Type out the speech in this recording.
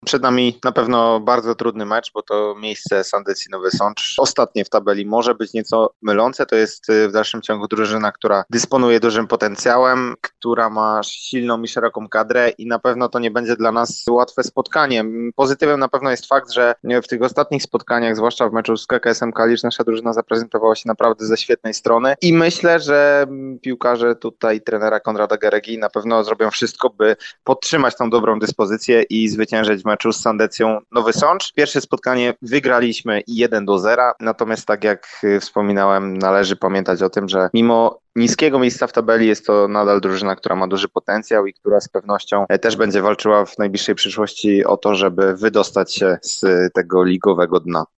Przed nami na pewno bardzo trudny mecz, bo to miejsce Sandecji Nowy Sącz ostatnie w tabeli może być nieco mylące. To jest w dalszym ciągu drużyna, która dysponuje dużym potencjałem, która ma silną i szeroką kadrę i na pewno to nie będzie dla nas łatwe spotkanie. Pozytywem na pewno jest fakt, że w tych ostatnich spotkaniach, zwłaszcza w meczu z KKS-em Kalisz, nasza drużyna zaprezentowała się naprawdę ze świetnej strony i myślę, że piłkarze tutaj trenera Konrada Geregi na pewno zrobią wszystko, by podtrzymać tą dobrą dyspozycję i zwyciężyć w meczu z Sandecją Nowy Sącz. Pierwsze spotkanie wygraliśmy 1-0, natomiast tak jak wspominałem, należy pamiętać o tym, że mimo niskiego miejsca w tabeli jest to nadal drużyna, która ma duży potencjał i która z pewnością też będzie walczyła w najbliższej przyszłości o to, żeby wydostać się z tego ligowego dna.